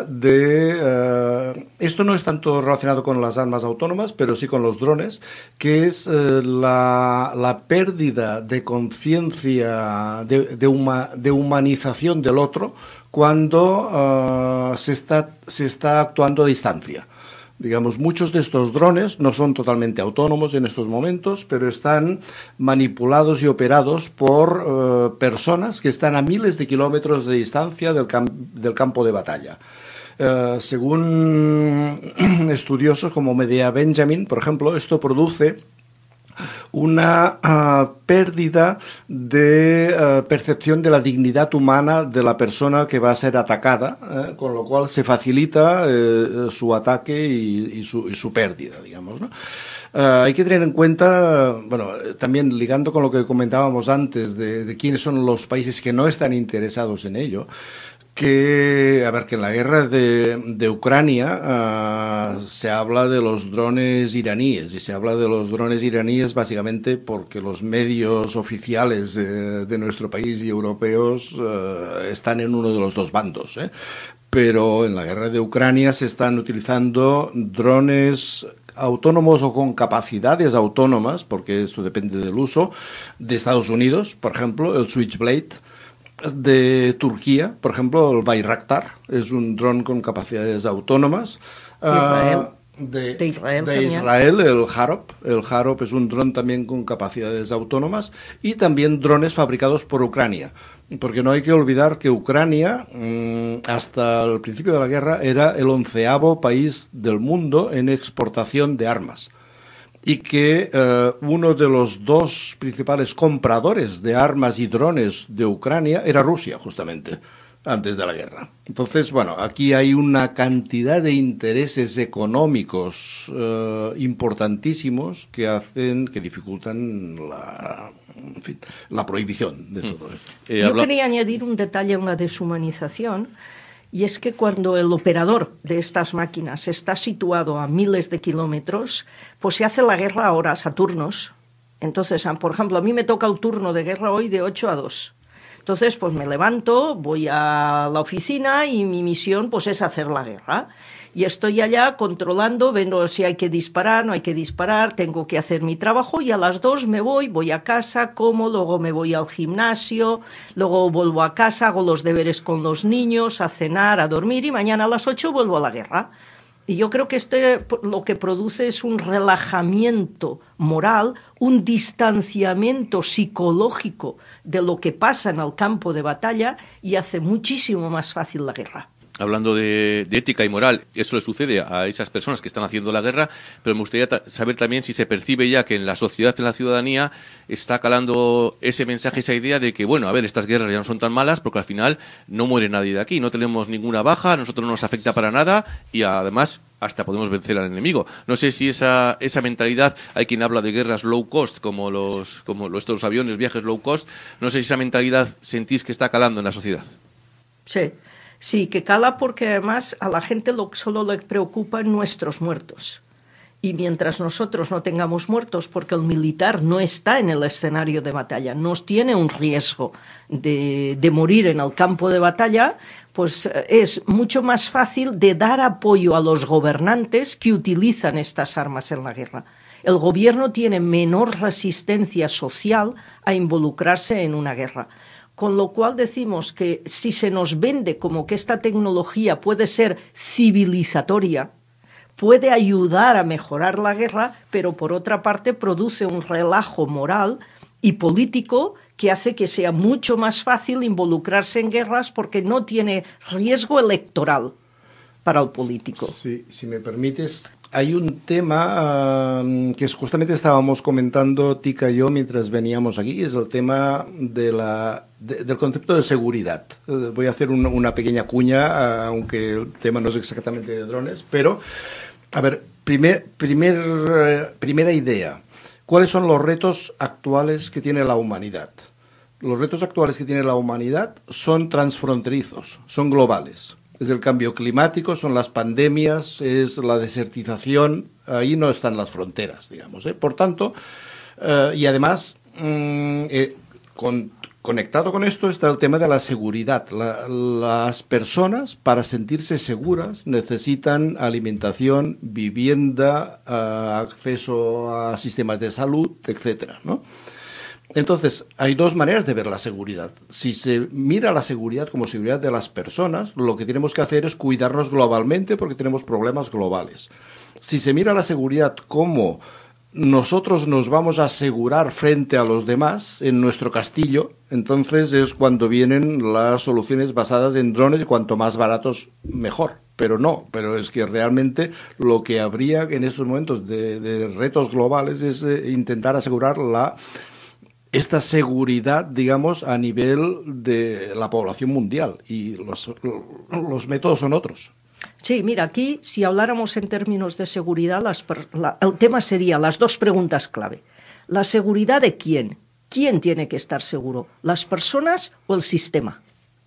de... Uh, esto no es tanto relacionado con las armas autónomas, pero sí con los drones, que es uh, la, la pérdida de conciencia, de, de, huma, de humanización del otro cuando uh, se está, se está actuando a distancia. Digamos, muchos de estos drones no son totalmente autónomos en estos momentos, pero están manipulados y operados por uh, personas que están a miles de kilómetros de distancia del, cam del campo de batalla. Uh, según estudiosos como Medea Benjamin, por ejemplo, esto produce una uh, pérdida de uh, percepción de la dignidad humana de la persona que va a ser atacada, eh, con lo cual se facilita eh, su ataque y, y, su, y su pérdida, digamos, ¿no? Uh, hay que tener en cuenta, bueno, también ligando con lo que comentábamos antes de, de quiénes son los países que no están interesados en ello, que, a ver, que en la guerra de, de Ucrania uh, se habla de los drones iraníes, y se habla de los drones iraníes básicamente porque los medios oficiales eh, de nuestro país y europeos uh, están en uno de los dos bandos, ¿eh? Pero en la guerra de Ucrania se están utilizando drones autónomos o con capacidades autónomas, porque esto depende del uso, de Estados Unidos, por ejemplo, el Switchblade. De Turquía, por ejemplo, el Bayraktar, es un dron con capacidades autónomas. Israel. Uh, de, de Israel, de Israel, el Harop. El Harop es un dron también con capacidades autónomas, y también drones fabricados por Ucrania. Porque no hay que olvidar que Ucrania, mmm, hasta el principio de la guerra, era el onceavo país del mundo en exportación de armas. Y que eh, uno de los dos principales compradores de armas y drones de Ucrania era Rusia, justamente, antes de la guerra. Entonces, bueno, aquí hay una cantidad de intereses económicos eh, importantísimos que hacen, que dificultan la, en fin, la prohibición de todo esto. Eh, Yo habla... quería añadir un detalle en la deshumanización. Y es que cuando el operador de estas máquinas está situado a miles de kilómetros, pues se hace la guerra a horas, a turnos. Entonces, por ejemplo, a mí me toca el turno de guerra hoy de ocho a dos. Entonces, pues me levanto, voy a la oficina y mi misión pues es hacer la guerra. Y estoy allá controlando, viendo si hay que disparar, no hay que disparar, tengo que hacer mi trabajo, y a las dos me voy, voy a casa, como, luego me voy al gimnasio, luego vuelvo a casa, hago los deberes con los niños, a cenar, a dormir, y mañana a las ocho vuelvo a la guerra. Y yo creo que este lo que produce es un relajamiento moral, un distanciamiento psicológico de lo que pasa en el campo de batalla, y hace muchísimo más fácil la guerra. Hablando de, de ética y moral, eso le sucede a esas personas que están haciendo la guerra, pero me gustaría ta- saber también si se percibe ya que en la sociedad, en la ciudadanía, está calando ese mensaje, esa idea de que, bueno, a ver, estas guerras ya no son tan malas porque al final no muere nadie de aquí, no tenemos ninguna baja, a nosotros no nos afecta para nada y además hasta podemos vencer al enemigo. No sé si esa esa mentalidad, hay quien habla de guerras low cost, como los como los, estos aviones, viajes low cost, no sé si esa mentalidad sentís que está calando en la sociedad. Sí. Sí, que cala porque además a la gente lo, solo le preocupan nuestros muertos. Y mientras nosotros no tengamos muertos, porque el militar no está en el escenario de batalla, no tiene un riesgo de, de morir en el campo de batalla, pues es mucho más fácil de dar apoyo a los gobernantes que utilizan estas armas en la guerra. El gobierno tiene menor resistencia social a involucrarse en una guerra. Con lo cual decimos que si se nos vende como que esta tecnología puede ser civilizatoria, puede ayudar a mejorar la guerra, pero por otra parte produce un relajo moral y político que hace que sea mucho más fácil involucrarse en guerras porque no tiene riesgo electoral para el político. Sí, si me permites, hay un tema uh, que justamente estábamos comentando Tika y yo mientras veníamos aquí, es el tema de la, de, del concepto de seguridad. Uh, voy a hacer un, una pequeña cuña, uh, aunque el tema no es exactamente de drones, pero, a ver, primer, primer, uh, primera idea. ¿Cuáles son los retos actuales que tiene la humanidad? Los retos actuales que tiene la humanidad son transfronterizos, son globales. Es el cambio climático, son las pandemias, es la desertización, ahí no están las fronteras, digamos, ¿eh? Por tanto, eh, y además, mmm, eh, con, conectado con esto está el tema de la seguridad. La, las personas, para sentirse seguras, necesitan alimentación, vivienda, eh, acceso a sistemas de salud, etcétera, ¿no? Entonces, hay dos maneras de ver la seguridad. Si se mira la seguridad como seguridad de las personas, lo que tenemos que hacer es cuidarnos globalmente porque tenemos problemas globales. Si se mira la seguridad como nosotros nos vamos a asegurar frente a los demás en nuestro castillo, entonces es cuando vienen las soluciones basadas en drones y cuanto más baratos, mejor. pero no, pero es que realmente lo que habría en estos momentos de, de retos globales es eh, intentar asegurar la esta seguridad, digamos, a nivel de la población mundial, y los, los métodos son otros. Sí, mira, aquí si habláramos en términos de seguridad, las, la, el tema sería las dos preguntas clave. ¿La seguridad de quién? ¿Quién tiene que estar seguro? ¿Las personas o el sistema?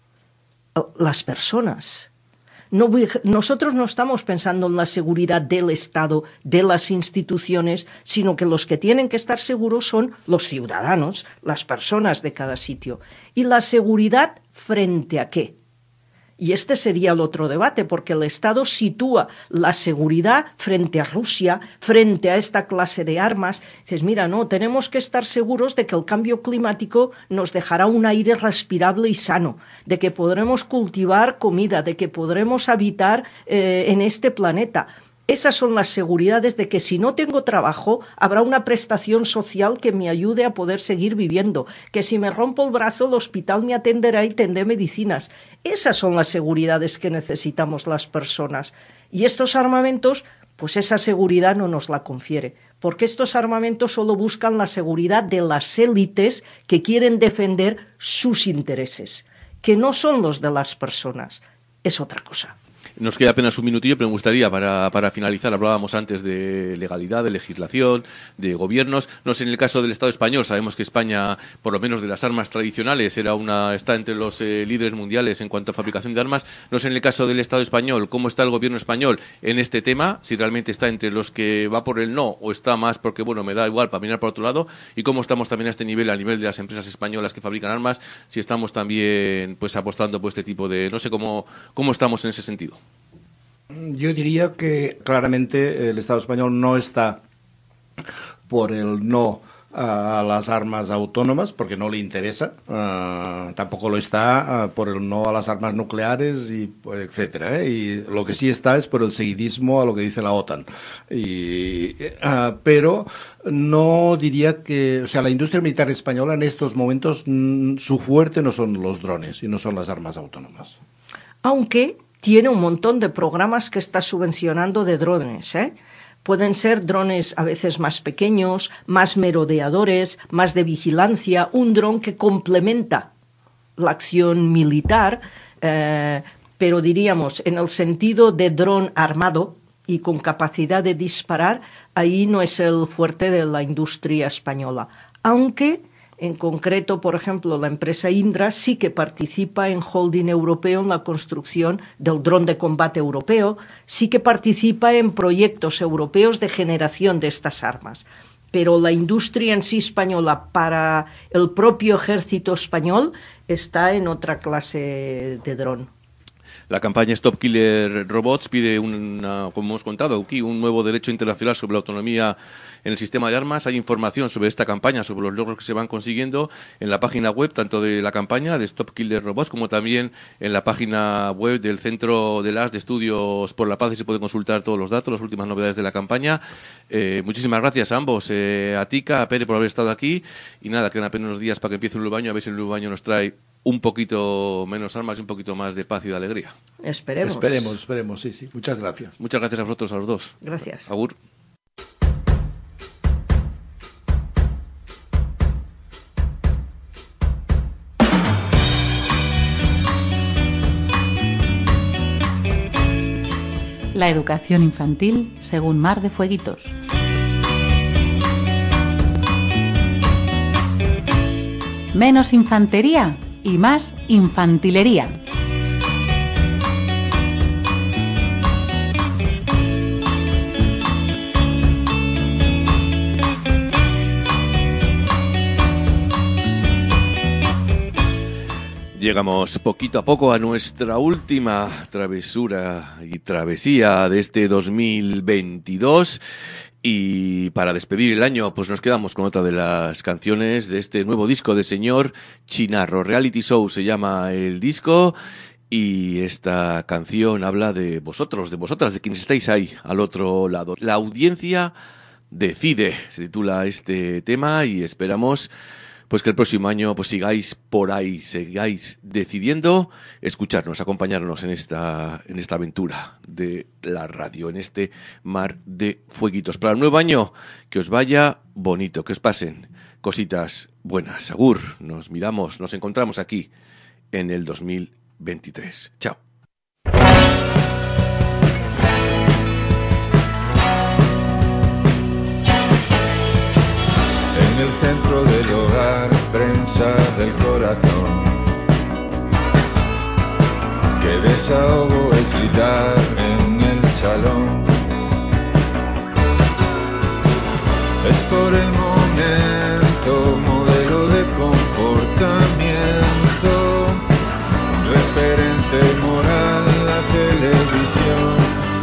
Las personas. No, nosotros no estamos pensando en la seguridad del Estado, de las instituciones, sino que los que tienen que estar seguros son los ciudadanos, las personas de cada sitio. ¿Y la seguridad frente a qué? Y este sería el otro debate, porque el Estado sitúa la seguridad frente a Rusia, frente a esta clase de armas. Dices, mira, no, tenemos que estar seguros de que el cambio climático nos dejará un aire respirable y sano, de que podremos cultivar comida, de que podremos habitar eh, en este planeta. Esas son las seguridades de que si no tengo trabajo, habrá una prestación social que me ayude a poder seguir viviendo, que si me rompo el brazo, el hospital me atenderá y tendré medicinas. Esas son las seguridades que necesitamos las personas. Y estos armamentos, pues esa seguridad no nos la confiere, porque estos armamentos solo buscan la seguridad de las élites que quieren defender sus intereses, que no son los de las personas. Es otra cosa. Nos queda apenas un minutillo, pero me gustaría, para, para finalizar, hablábamos antes de legalidad, de legislación, de gobiernos. No sé, en el caso del Estado español, sabemos que España, por lo menos de las armas tradicionales, era una está entre los eh, líderes mundiales en cuanto a fabricación de armas. No sé, en el caso del Estado español, ¿cómo está el gobierno español en este tema? Si realmente está entre los que va por el no o está más porque, bueno, me da igual para mirar por otro lado. Y cómo estamos también a este nivel, a nivel de las empresas españolas que fabrican armas, si estamos también pues apostando por este tipo de... No sé cómo, cómo estamos en ese sentido. Yo diría que claramente el Estado español no está por el no a las armas autónomas, porque no le interesa, uh, tampoco lo está uh, por el no a las armas nucleares, y etcétera, ¿eh? Y lo que sí está es por el seguidismo a lo que dice la OTAN. Y, uh, pero no diría que, o sea, la industria militar española en estos momentos, mm, su fuerte no son los drones y no son las armas autónomas. Aunque tiene un montón de programas que está subvencionando de drones, ¿eh? Pueden ser drones a veces más pequeños, más merodeadores, más de vigilancia, un dron que complementa la acción militar, eh, pero diríamos, en el sentido de dron armado y con capacidad de disparar, ahí no es el fuerte de la industria española. Aunque, en concreto, por ejemplo, la empresa Indra sí que participa en holding europeo en la construcción del dron de combate europeo, sí que participa en proyectos europeos de generación de estas armas. Pero la industria en sí española para el propio ejército español está en otra clase de dron. La campaña Stop Killer Robots pide, una, como hemos contado aquí, un nuevo derecho internacional sobre la autonomía en el sistema de armas. Hay información sobre esta campaña, sobre los logros que se van consiguiendo en la página web, tanto de la campaña de Stop Killer Robots, como también en la página web del Centro de las de Estudios por la Paz, y se puede consultar todos los datos, las últimas novedades de la campaña. Eh, muchísimas gracias a ambos, eh, a Tika, a Pere, por haber estado aquí. Y nada, quedan apenas unos días para que empiece el Lubaño, a ver si el Lubaño nos trae un poquito menos armas y un poquito más de paz y de alegría. Esperemos. Esperemos, esperemos, sí, sí. Muchas gracias. Muchas gracias a vosotros, a los dos. Gracias. Agur. La educación infantil según Mar de Fueguitos. Menos infantería y más infantilería. Llegamos poquito a poco a nuestra última travesura y travesía de este dos mil veintidós. Y para despedir el año, pues nos quedamos con otra de las canciones de este nuevo disco de señor Chinarro. Reality Show se llama el disco, y esta canción habla de vosotros, de vosotras, de quienes estáis ahí al otro lado. La audiencia decide, se titula este tema, y esperamos pues que el próximo año pues sigáis por ahí, sigáis decidiendo escucharnos, acompañarnos en esta, en esta aventura de la radio, en este mar de fueguitos. Para el nuevo año, que os vaya bonito, que os pasen cositas buenas. Agur, nos miramos, nos encontramos aquí en el dos mil veintitrés. Chao. En el centro del hogar, prensa del corazón. Que desahogo es gritar en el salón. Es por el momento, modelo de comportamiento, referente moral, la televisión.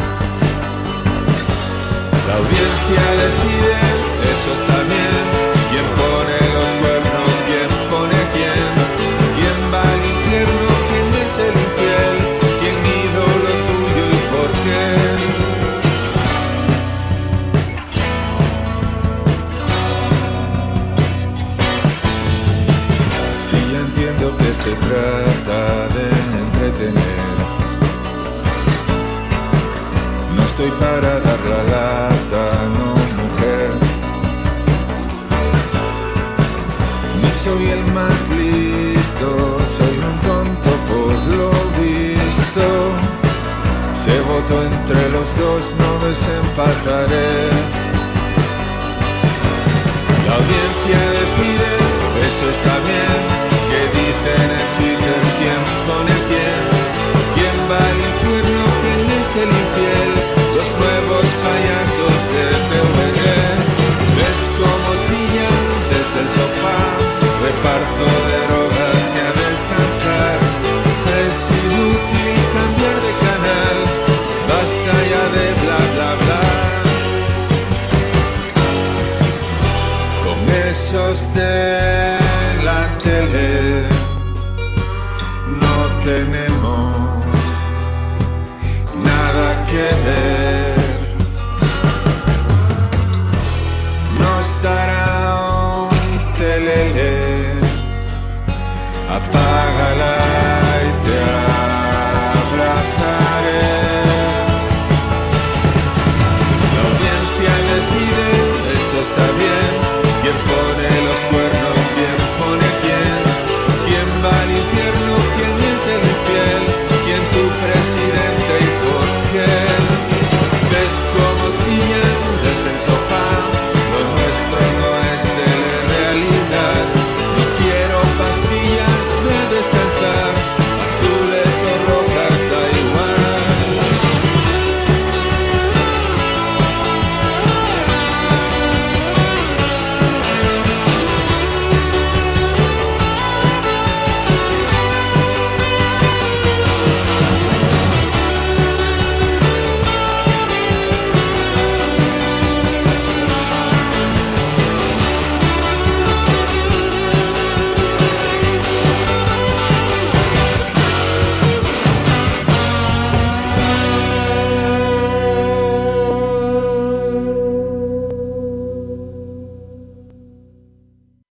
La audiencia decide, eso está bien. ¿Quién pone los cuernos? ¿Quién pone a quién? ¿Quién va al infierno? ¿Quién es el infiel? ¿Quién hizo lo tuyo y por qué? Si ya entiendo que se trata de entretener, no estoy para dar la lata, no mujer. Soy el más listo, soy un tonto por lo visto. Se votó entre los dos, no desempataré. La audiencia decide, eso está bien. Que dicen en Twitter quién pone a quién. ¿Quién va al infierno? ¿Quién es el infiel? Los nuevos payasos de T V G. ¿Ves cómo chillan desde el sofá? Reparto de drogas y a descansar. Es inútil cambiar de canal. Basta ya de bla bla bla. Con esos de la tele no tenemos nada que ver. Nos dará un telele. Apa